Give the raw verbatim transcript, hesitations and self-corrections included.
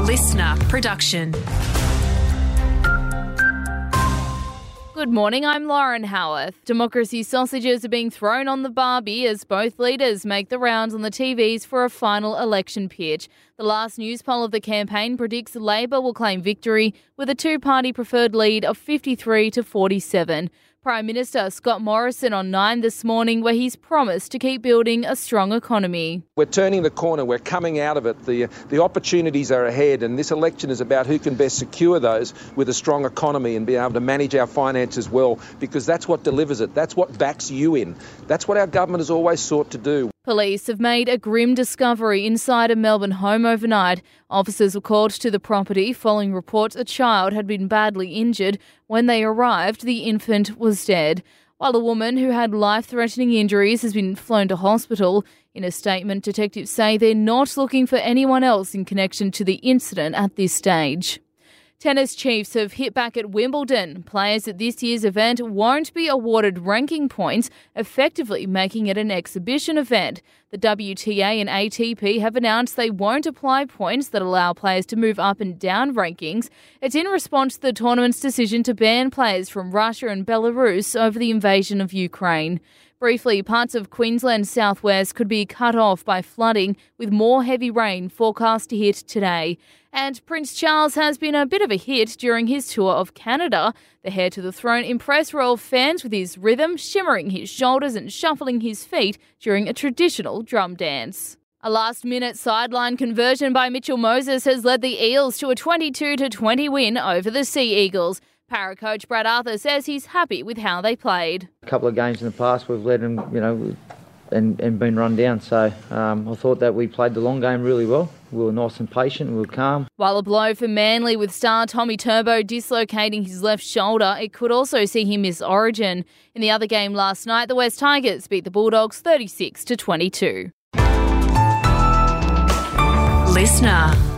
listener production. Good morning, I'm Lauren Howarth. Democracy sausages are being thrown on the barbie as both leaders make the rounds on the T Vs for a final election pitch. The last news poll of the campaign predicts Labor will claim victory with a two-party preferred lead of fifty-three to forty-seven. Prime Minister Scott Morrison on Nine this morning, where he's promised to keep building a strong economy. We're turning the corner. We're coming out of it. The, the opportunities are ahead, and this election is about who can best secure those with a strong economy and be able to manage our finances well, because that's what delivers it. That's what backs you in. That's what our government has always sought to do. Police have made a grim discovery inside a Melbourne home overnight. Officers were called to the property following reports a child had been badly injured. When they arrived, the infant was dead, while a woman who had life-threatening injuries has been flown to hospital. In a statement, detectives say they're not looking for anyone else in connection to the incident at this stage. Tennis chiefs have hit back at Wimbledon. Players at this year's event won't be awarded ranking points, effectively making it an exhibition event. The W T A and A T P have announced they won't apply points that allow players to move up and down rankings. It's in response to the tournament's decision to ban players from Russia and Belarus over the invasion of Ukraine. Briefly, parts of Queensland's southwest could be cut off by flooding, with more heavy rain forecast to hit today. And Prince Charles has been a bit of a hit during his tour of Canada. The heir to the throne impressed royal fans with his rhythm, shimmering his shoulders and shuffling his feet during a traditional drum dance. A last-minute sideline conversion by Mitchell Moses has led the Eels to a twenty-two to twenty win over the Sea Eagles. Para coach Brad Arthur says he's happy with how they played. A couple of games in the past we've led them, you know, and, and been run down. So um, I thought that we played the long game really well. We were nice and patient, we were calm. While a blow for Manly with star Tommy Turbo dislocating his left shoulder, it could also see him miss Origin. In the other game last night, the West Tigers beat the Bulldogs thirty-six to twenty-two. Listener.